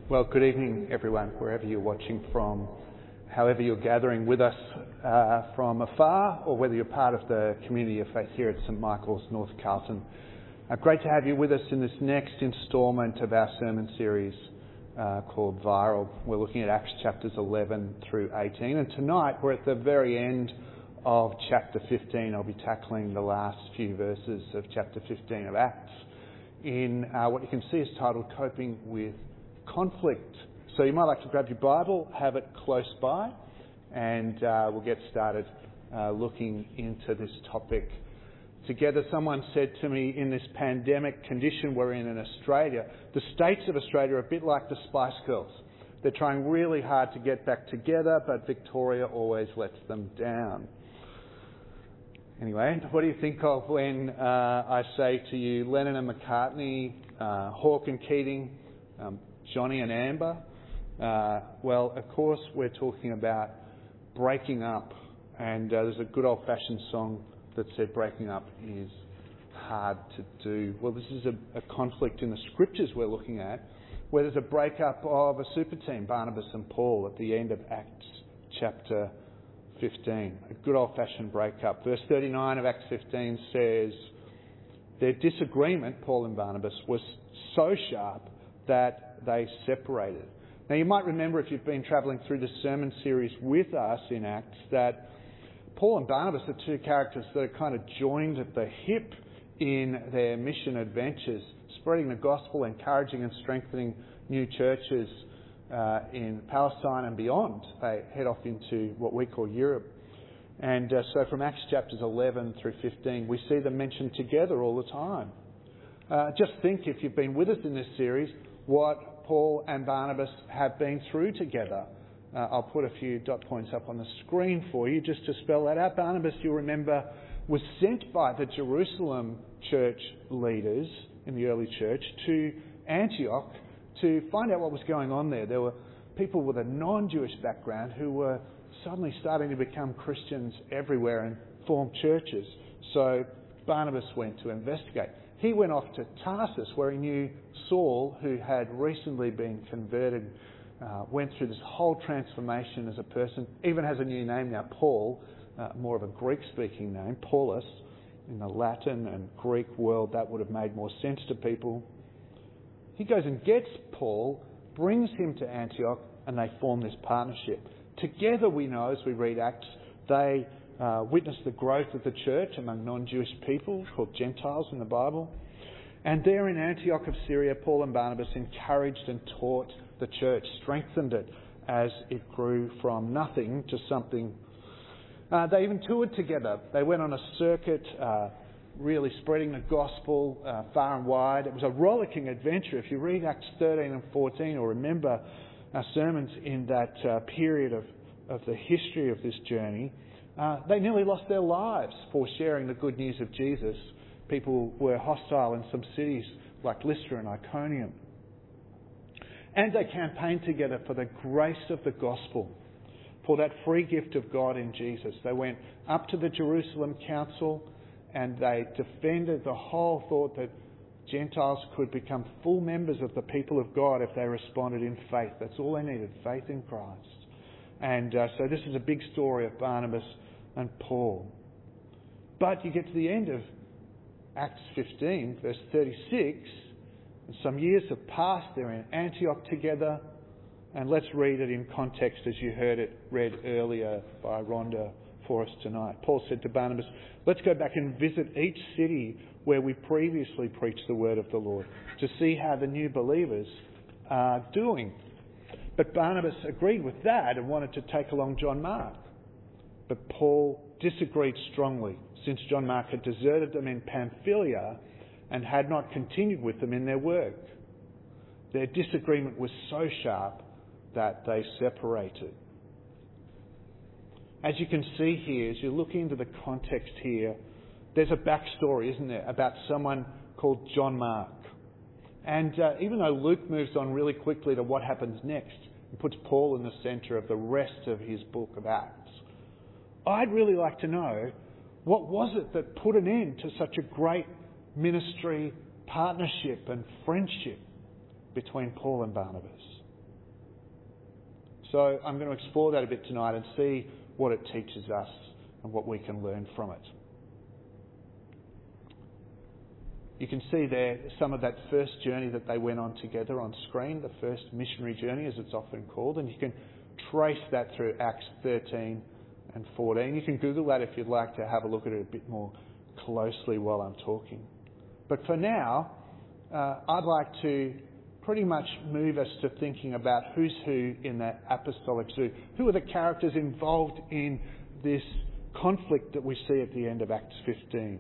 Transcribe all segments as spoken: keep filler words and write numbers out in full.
Well, good evening, everyone, wherever you're watching from, however you're gathering with us uh, from afar, or whether you're part of the community of faith here at St Michael's, North Carlton. Uh, great to have you with us in this next instalment of our sermon series uh, called Viral. We're looking at Acts chapters eleven through eighteen, and tonight we're at the very end of chapter fifteen. I'll be tackling the last few verses of chapter fifteen of Acts in uh, what you can see is titled Coping with Conflict. So you might like to grab your Bible, have it close by, and uh, we'll get started uh, looking into this topic together. Someone said to me, in this pandemic condition we're in in Australia, the states of Australia are a bit like the Spice Girls. They're trying really hard to get back together, but Victoria always lets them down. Anyway, what do you think of when uh, I say to you Lennon and McCartney, uh, Hawke and Keating, um, Johnny and Amber? Uh, well, of course, we're talking about breaking up. And uh, there's a good old-fashioned song that said breaking up is hard to do. Well, this is a, a conflict in the scriptures we're looking at, where there's a breakup of a super team, Barnabas and Paul, at the end of Acts chapter fifteen. A good old-fashioned breakup. Verse thirty-nine of Acts fifteen says, their disagreement, Paul and Barnabas, was so sharp that they separated. Now, you might remember, if you've been travelling through this sermon series with us in Acts, that Paul and Barnabas are two characters that are kind of joined at the hip in their mission adventures, spreading the gospel, encouraging and strengthening new churches uh, in Palestine and beyond. They head off into what we call Europe. And uh, so from Acts chapters eleven through fifteen, we see them mentioned together all the time. Uh, just think, if you've been with us in this series, what Paul and Barnabas have been through together. Uh, I'll put a few dot points up on the screen for you just to spell that out. Barnabas, you'll remember, was sent by the Jerusalem church leaders in the early church to Antioch to find out what was going on there. There were people with a non-Jewish background who were suddenly starting to become Christians everywhere and form churches. So Barnabas went to investigate. He went off to Tarsus, where he knew Saul, who had recently been converted, uh, went through this whole transformation as a person, even has a new name now, Paul, uh, more of a Greek-speaking name, Paulus. In the Latin and Greek world, that would have made more sense to people. He goes and gets Paul, brings him to Antioch, and they form this partnership. Together, we know, as we read Acts, they Uh, witness the growth of the church among non-Jewish people, called Gentiles in the Bible. And there in Antioch of Syria, Paul and Barnabas encouraged and taught the church, strengthened it as it grew from nothing to something. Uh, they even toured together. They went on a circuit, uh, really spreading the gospel uh, far and wide. It was a rollicking adventure. If you read Acts thirteen and fourteen, or remember our sermons in that uh, period of, of the history of this journey, Uh, they nearly lost their lives for sharing the good news of Jesus. People were hostile in some cities like Lystra and Iconium. And they campaigned together for the grace of the gospel, for that free gift of God in Jesus. They went up to the Jerusalem Council and they defended the whole thought that Gentiles could become full members of the people of God if they responded in faith. That's all they needed, faith in Christ. And uh, so this is a big story of Barnabas and Paul. But you get to the end of Acts fifteen, verse thirty-six, and some years have passed. They're in Antioch together. And let's read it in context as you heard it read earlier by Rhonda for us tonight. Paul said to Barnabas, let's go back and visit each city where we previously preached the word of the Lord, to see how the new believers are doing. But Barnabas agreed with that and wanted to take along John Mark. But Paul disagreed strongly, since John Mark had deserted them in Pamphylia and had not continued with them in their work. Their disagreement was so sharp that they separated. As you can see here, as you look into the context here, there's a backstory, isn't there, about someone called John Mark. And uh, even though Luke moves on really quickly to what happens next and puts Paul in the centre of the rest of his book of Acts, I'd really like to know, what was it that put an end to such a great ministry partnership and friendship between Paul and Barnabas? So I'm going to explore that a bit tonight and see what it teaches us and what we can learn from it. You can see there some of that first journey that they went on together on screen, the first missionary journey as it's often called, and you can trace that through Acts thirteen and fourteen. You can Google that if you'd like to have a look at it a bit more closely while I'm talking. But for now, uh, I'd like to pretty much move us to thinking about who's who in that apostolic zoo. Who are the characters involved in this conflict that we see at the end of Acts fifteen?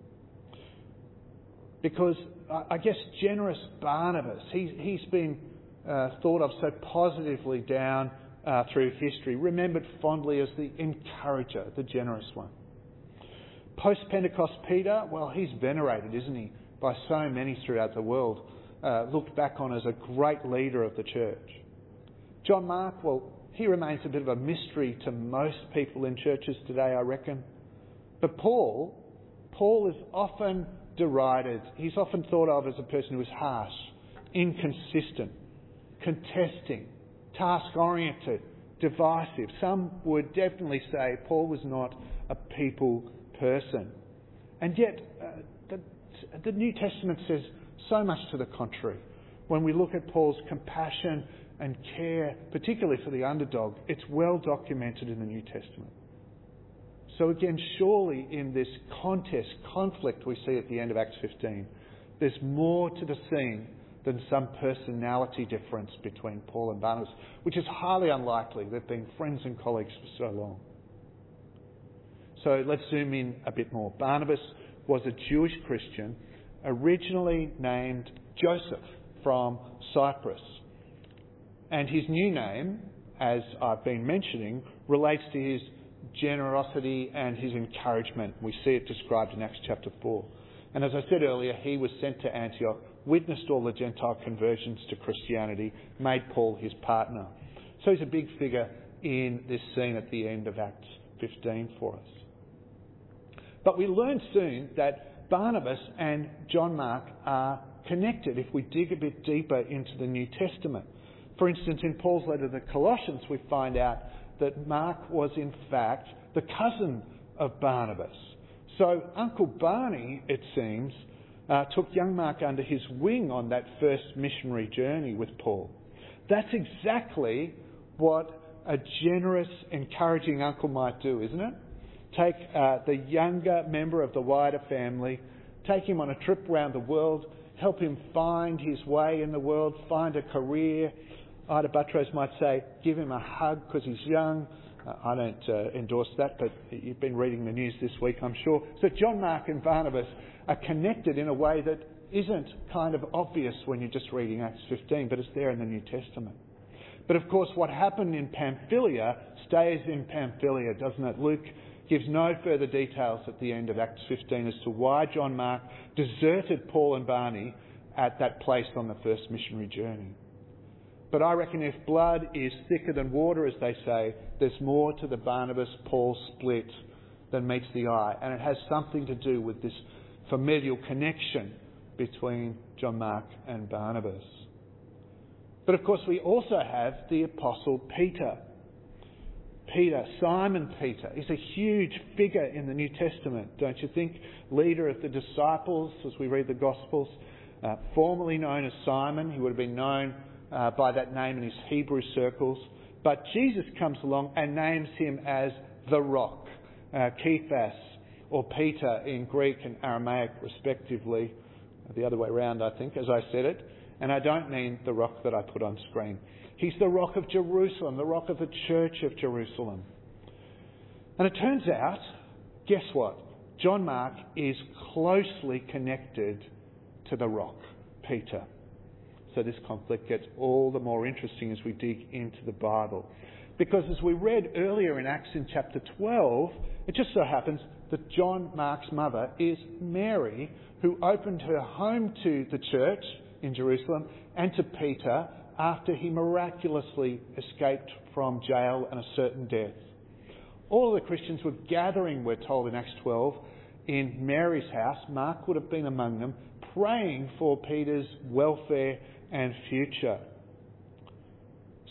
Because I guess generous Barnabas, he, he's been uh, thought of so positively down uh, through history, remembered fondly as the encourager, the generous one. Post-Pentecost Peter, well, he's venerated, isn't he, by so many throughout the world, uh, looked back on as a great leader of the church. John Mark, well, he remains a bit of a mystery to most people in churches today, I reckon. But Paul, Paul is often derided. He's often thought of as a person who is harsh, inconsistent, contesting, task-oriented, divisive. Some would definitely say Paul was not a people person. And yet, uh, the, the New Testament says so much to the contrary. When we look at Paul's compassion and care, particularly for the underdog, it's well documented in the New Testament. So again, surely in this contest, conflict we see at the end of Acts fifteen, there's more to the scene than some personality difference between Paul and Barnabas, which is highly unlikely. They've been friends and colleagues for so long. So let's zoom in a bit more. Barnabas was a Jewish Christian, originally named Joseph from Cyprus. And his new name, as I've been mentioning, relates to his generosity and his encouragement. We see it described in Acts chapter four. And as I said earlier, he was sent to Antioch, witnessed all the Gentile conversions to Christianity, made Paul his partner. So he's a big figure in this scene at the end of Acts fifteen for us. But we learn soon that Barnabas and John Mark are connected if we dig a bit deeper into the New Testament. For instance, in Paul's letter to the Colossians, we find out that Mark was in fact the cousin of Barnabas. So Uncle Barney, it seems, uh, took young Mark under his wing on that first missionary journey with Paul. That's exactly what a generous, encouraging uncle might do, isn't it? Take uh, the younger member of the wider family, take him on a trip around the world, help him find his way in the world, find a career. Ida Buttrose might say, give him a hug because he's young. Uh, I don't uh, endorse that, but you've been reading the news this week, I'm sure. So John Mark and Barnabas are connected in a way that isn't kind of obvious when you're just reading Acts fifteen, but it's there in the New Testament. But of course, what happened in Pamphylia stays in Pamphylia, doesn't it? Luke gives no further details at the end of Acts fifteen as to why John Mark deserted Paul and Barney at that place on the first missionary journey. But I reckon if blood is thicker than water, as they say, there's more to the Barnabas-Paul split than meets the eye. And it has something to do with this familial connection between John Mark and Barnabas. But of course, we also have the Apostle Peter. Peter, Simon Peter, is a huge figure in the New Testament, don't you think? Leader of the disciples, as we read the Gospels, uh, formerly known as Simon. He would have been known Uh, by that name in his Hebrew circles. But Jesus comes along and names him as the Rock, uh, Kephas, or Peter in Greek and Aramaic respectively. The other way around, I think, as I said it. And I don't mean the rock that I put on screen. He's the Rock of Jerusalem, the Rock of the Church of Jerusalem. And it turns out, guess what? John Mark is closely connected to the Rock, Peter. So this conflict gets all the more interesting as we dig into the Bible. Because as we read earlier in Acts in chapter twelve, it just so happens that John Mark's mother is Mary, who opened her home to the church in Jerusalem and to Peter after he miraculously escaped from jail and a certain death. All of the Christians were gathering, we're told in Acts twelve, in Mary's house. Mark would have been among them, praying for Peter's welfare and future.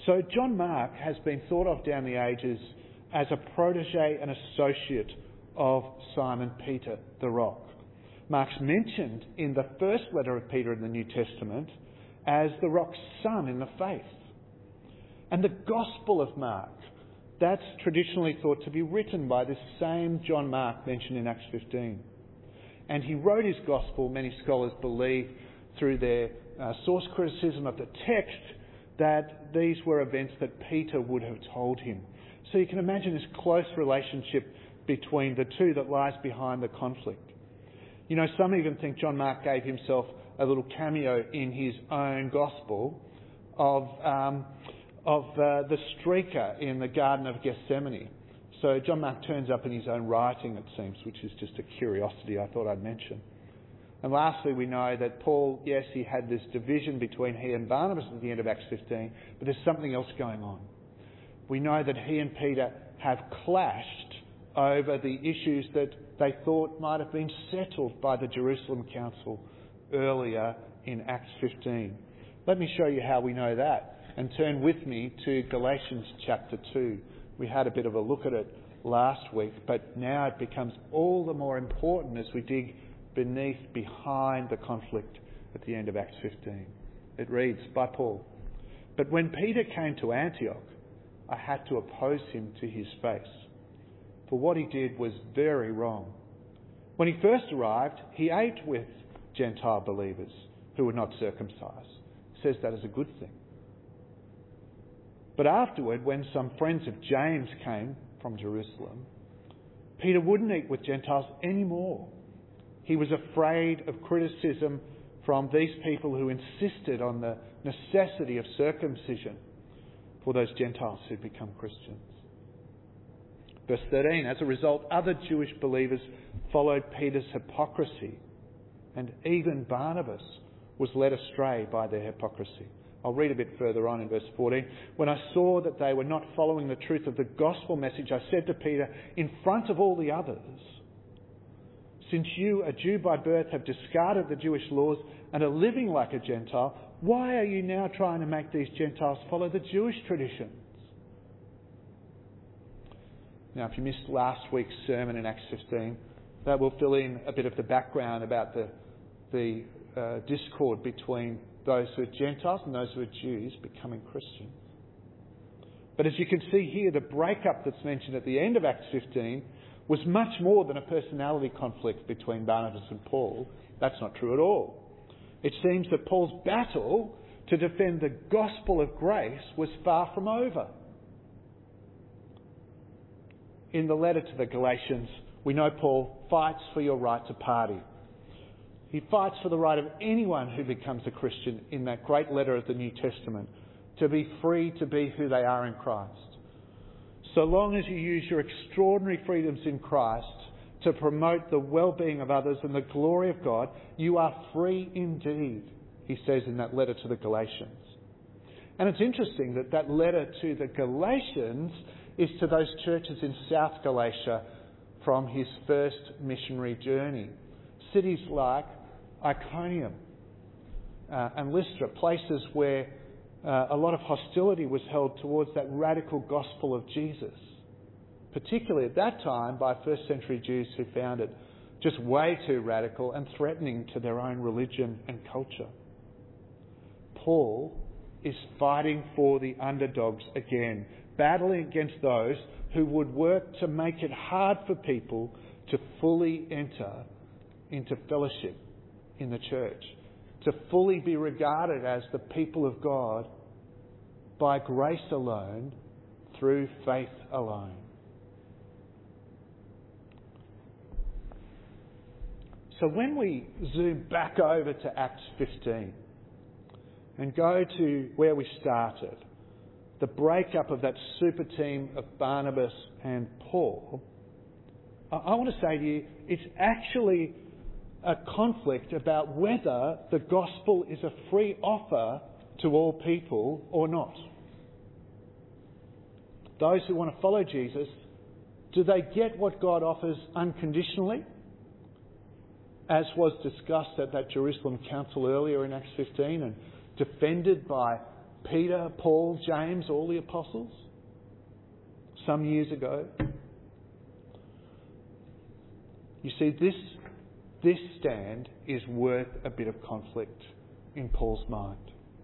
So John Mark has been thought of down the ages as a protege and associate of Simon Peter the Rock. Mark's mentioned in the first letter of Peter in the New Testament as the rock's son in the faith. And the Gospel of Mark, that's traditionally thought to be written by this same John Mark mentioned in Acts fifteen. And he wrote his Gospel, many scholars believe, through their uh, source criticism of the text, that these were events that Peter would have told him. So you can imagine this close relationship between the two that lies behind the conflict. You know, some even think John Mark gave himself a little cameo in his own Gospel of um, of uh, the streaker in the Garden of Gethsemane. So John Mark turns up in his own writing, it seems, which is just a curiosity I thought I'd mention. And lastly, we know that Paul, yes, he had this division between he and Barnabas at the end of Acts fifteen, but there's something else going on. We know that he and Peter have clashed over the issues that they thought might have been settled by the Jerusalem Council earlier in Acts fifteen. Let me show you how we know that, and turn with me to Galatians chapter two. We had a bit of a look at it last week, but now it becomes all the more important as we dig beneath, behind the conflict at the end of Acts fifteen. It reads, by Paul, "But when Peter came to Antioch, I had to oppose him to his face, for what he did was very wrong. When he first arrived, he ate with Gentile believers who were not circumcised." He says that as a good thing. But afterward, when some friends of James came from Jerusalem, Peter wouldn't eat with Gentiles anymore. He was afraid of criticism from these people who insisted on the necessity of circumcision for those Gentiles who'd become Christians. Verse thirteen, as a result, other Jewish believers followed Peter's hypocrisy, and even Barnabas was led astray by their hypocrisy. I'll read a bit further on in verse fourteen. "When I saw that they were not following the truth of the gospel message, I said to Peter in front of all the others, 'Since you, a Jew by birth, have discarded the Jewish laws and are living like a Gentile, why are you now trying to make these Gentiles follow the Jewish traditions?'" Now, if you missed last week's sermon in Acts fifteen, that will fill in a bit of the background about the, the uh, discord between those who are Gentiles and those who are Jews becoming Christians. But as you can see here, the breakup that's mentioned at the end of Acts fifteen was much more than a personality conflict between Barnabas and Paul. That's not true at all. It seems that Paul's battle to defend the gospel of grace was far from over. In the letter to the Galatians, we know Paul fights for your right to party. He fights for the right of anyone who becomes a Christian in that great letter of the New Testament to be free to be who they are in Christ. So long as you use your extraordinary freedoms in Christ to promote the well-being of others and the glory of God, you are free indeed, he says in that letter to the Galatians. And it's interesting that that letter to the Galatians is to those churches in South Galatia from his first missionary journey. Cities like Iconium uh, and Lystra, places where uh, a lot of hostility was held towards that radical gospel of Jesus, particularly at that time by first century Jews who found it just way too radical and threatening to their own religion and culture. Paul is fighting for the underdogs again, battling against those who would work to make it hard for people to fully enter into fellowship in the church, to fully be regarded as the people of God by grace alone, through faith alone. So when we zoom back over to Acts fifteen and go to where we started, the breakup of that super team of Barnabas and Paul, I want to say to you, it's actually a conflict about whether the gospel is a free offer to all people or not. Those who want to follow Jesus, do they get what God offers unconditionally? As was discussed at that Jerusalem Council earlier in Acts fifteen and defended by Peter, Paul, James, all the apostles, some years ago. You see, this, this stand is worth a bit of conflict in Paul's mind.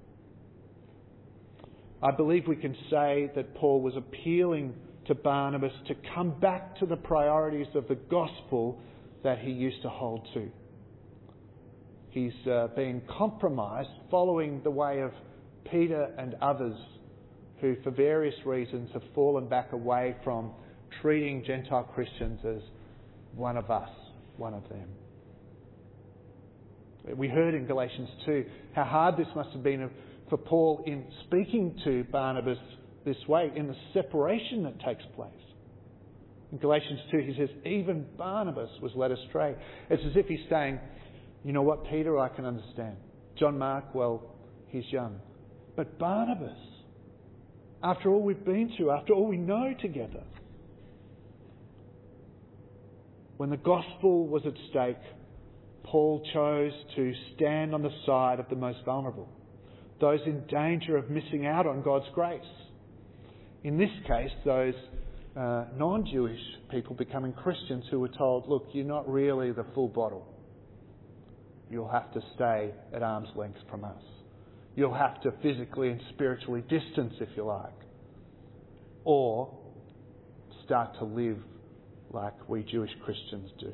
I believe we can say that Paul was appealing to Barnabas to come back to the priorities of the gospel that he used to hold to. He's uh, been compromised following the way of Peter and others who, for various reasons, have fallen back away from treating Gentile Christians as one of us, one of them. We heard in Galatians two how hard this must have been for Paul in speaking to Barnabas this way, in the separation that takes place. In Galatians two, he says, even Barnabas was led astray. It's as if he's saying, you know what, Peter, I can understand. John Mark, well, he's young. But Barnabas, after all we've been through, after all we know together, when the gospel was at stake, Paul chose to stand on the side of the most vulnerable, those in danger of missing out on God's grace. In this case, those uh, non-Jewish people becoming Christians who were told, look, you're not really the full bottle. You'll have to stay at arm's length from us. You'll have to physically and spiritually distance, if you like. Or start to live like we Jewish Christians do.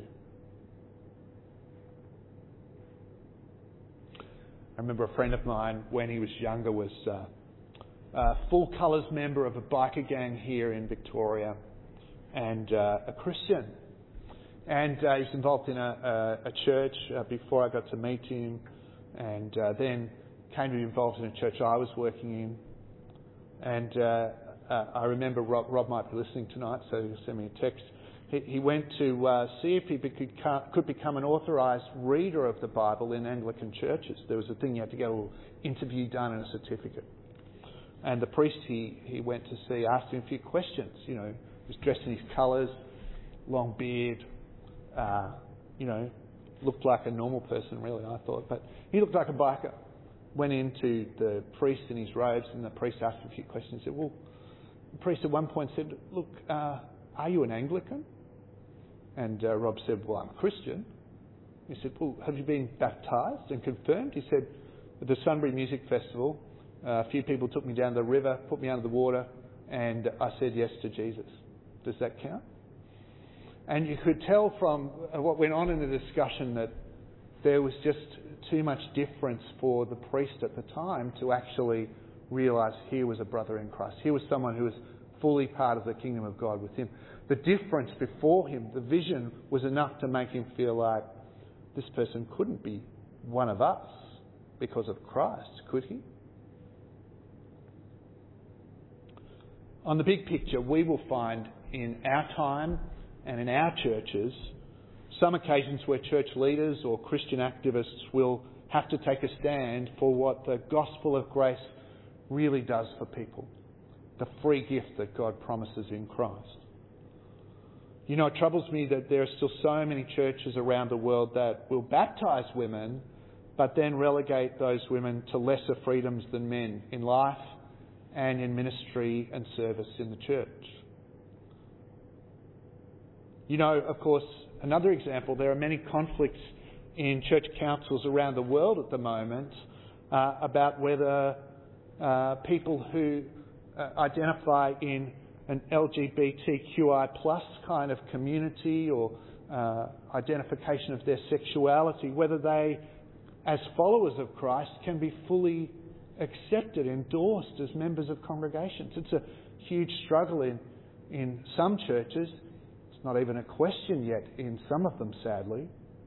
I remember a friend of mine, when he was younger, was uh, a full colours member of a biker gang here in Victoria, and uh, a Christian. And uh, he's involved in a, a, a church uh, before I got to meet him, and uh, then came to be involved in a church I was working in. And uh, uh, I remember Rob, Rob might be listening tonight, so he'll send me a text. He, he went to uh, see if he could, could become an authorised reader of the Bible in Anglican churches. There was a thing you had to get a little interview done and a certificate. And the priest he, he went to see asked him a few questions. You know, he was dressed in his colours, long beard, uh, you know, looked like a normal person really, I thought. But he looked like a biker. Went into the priest in his robes, and the priest asked him a few questions. He said, well, the priest at one point said, look, uh, are you an Anglican? And uh, Rob said, well, I'm a Christian. He said, well, have you been baptised and confirmed? He said, at the Sunbury Music Festival, uh, a few people took me down the river, put me under the water, and I said yes to Jesus. Does that count? And you could tell from what went on in the discussion that there was just too much difference for the priest at the time to actually realise here was a brother in Christ. Here was someone who was fully part of the kingdom of God with him. The difference before him, the vision, was enough to make him feel like this person couldn't be one of us because of Christ, could he? On the big picture, we will find in our time and in our churches some occasions where church leaders or Christian activists will have to take a stand for what the gospel of grace really does for people, the free gift that God promises in Christ. You know, it troubles me that there are still so many churches around the world that will baptise women, but then relegate those women to lesser freedoms than men in life and in ministry and service in the church. You know, of course, another example, there are many conflicts in church councils around the world at the moment uh, about whether uh, people who uh, identify in an L G B T Q I plus kind of community or uh, identification of their sexuality, whether they, as followers of Christ, can be fully accepted, endorsed as members of congregations. It's a huge struggle in, in some churches. It's not even a question yet in some of them, sadly.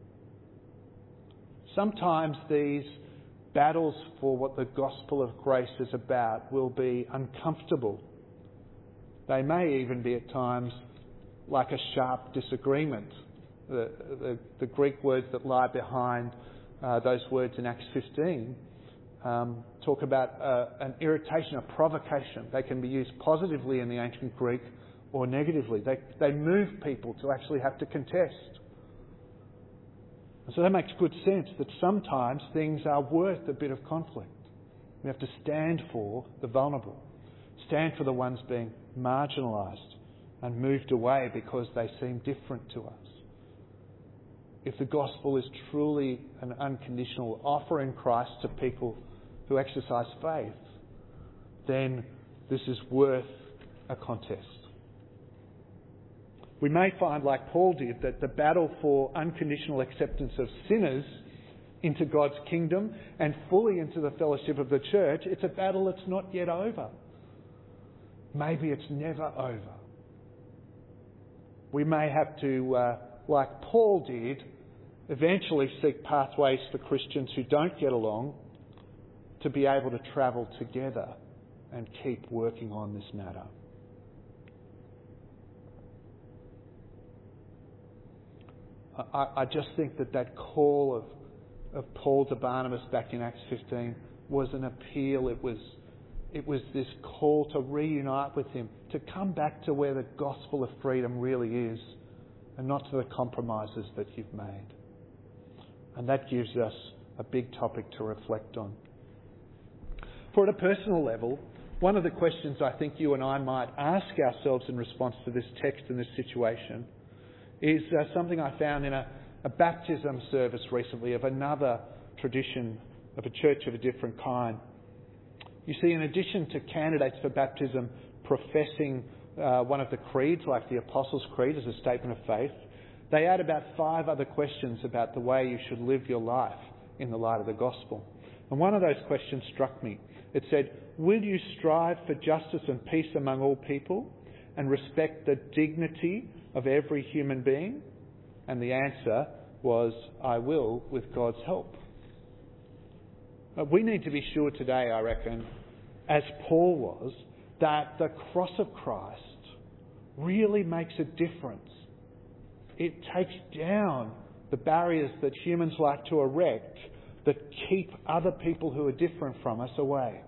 Sometimes these battles for what the gospel of grace is about will be uncomfortable. They may even be at times like a sharp disagreement. The, the, the Greek words that lie behind uh, those words in Acts fifteen um, talk about uh, an irritation, a provocation. They can be used positively in the ancient Greek or negatively. They, they move people to actually have to contest. And so that makes good sense that sometimes things are worth a bit of conflict. We have to stand for the vulnerable, stand for the ones being marginalised and moved away because they seem different to us. If the gospel is truly an unconditional offer in Christ to people who exercise faith, then this is worth a contest. We may find, like Paul did, that the battle for unconditional acceptance of sinners into God's kingdom and fully into the fellowship of the church, it's a battle that's not yet over. Maybe it's never over. We may have to, uh, like Paul did, eventually seek pathways for Christians who don't get along to be able to travel together and keep working on this matter. I, I just think that that call of, of Paul to Barnabas back in Acts fifteen was an appeal. It was, it was this call to reunite with him, to come back to where the gospel of freedom really is and not to the compromises that you've made. And that gives us a big topic to reflect on. For at a personal level, one of the questions I think you and I might ask ourselves in response to this text and this situation is uh, something I found in a, a baptism service recently of another tradition of a church of a different kind. You see, in addition to candidates for baptism professing uh, one of the creeds, like the Apostles' Creed as a statement of faith, they add about five other questions about the way you should live your life in the light of the gospel. And one of those questions struck me. It said, will you strive for justice and peace among all people and respect the dignity of every human being? And the answer was, I will, with God's help. But we need to be sure today, I reckon, as Paul was, that the cross of Christ really makes a difference. It takes down the barriers that humans like to erect that keep other people who are different from us away.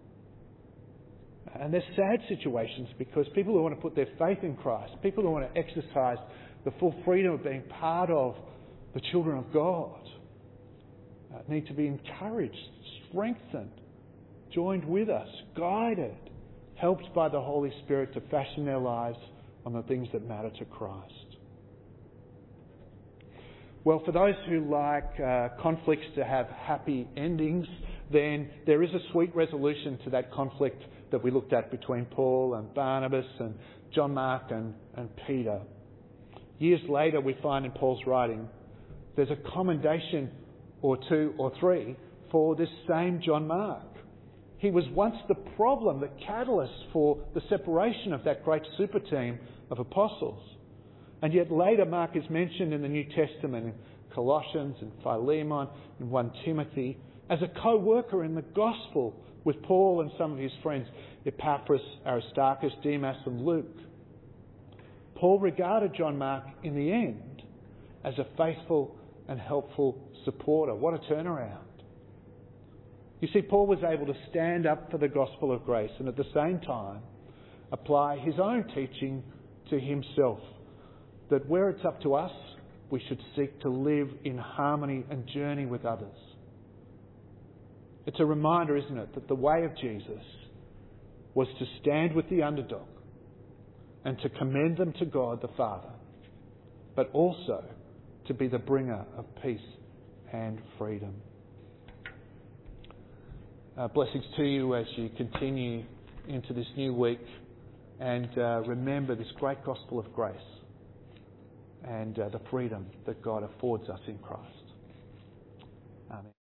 And there's sad situations because people who want to put their faith in Christ, people who want to exercise the full freedom of being part of the children of God, uh, need to be encouraged, strengthened, joined with us, guided, helped by the Holy Spirit to fashion their lives on the things that matter to Christ. Well, for those who like uh, conflicts to have happy endings, then there is a sweet resolution to that conflict that we looked at between Paul and Barnabas and John Mark and, and Peter. Years later, we find in Paul's writing there's a commendation or two or three for this same John Mark. He was once the problem, the catalyst for the separation of that great super team of apostles. And yet later Mark is mentioned in the New Testament in Colossians and Philemon and First Timothy as a co-worker in the gospel with Paul and some of his friends, Epaphras, Aristarchus, Demas and Luke. Paul regarded John Mark in the end as a faithful and helpful supporter. What a turnaround. You see, Paul was able to stand up for the gospel of grace and at the same time apply his own teaching to himself. That where it's up to us, we should seek to live in harmony and journey with others. It's a reminder, isn't it, that the way of Jesus was to stand with the underdog and to commend them to God the Father, but also to be the bringer of peace and freedom. Uh, blessings to you as you continue into this new week and uh, remember this great gospel of grace and uh, the freedom that God affords us in Christ. Amen.